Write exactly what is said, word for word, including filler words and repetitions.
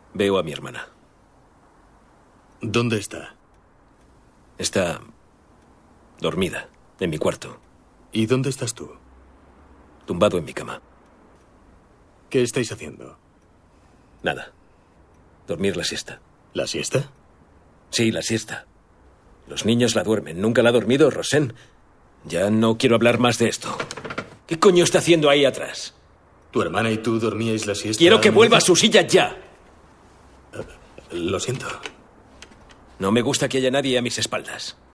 Veo a mi hermana. ¿Dónde está? Está dormida, en mi cuarto. ¿Y dónde estás tú? Tumbado en mi cama. ¿Qué estáis haciendo? Nada. Dormir la siesta. ¿La siesta? Sí, la siesta. Los niños la duermen. ¿Nunca la ha dormido, Rosen? Ya no quiero hablar más de esto. ¿Qué coño está haciendo ahí atrás? ¿Tu hermana y tú dormíais la siesta? Quiero que vuelva a su silla ya. Lo siento. No me gusta que haya nadie a mis espaldas.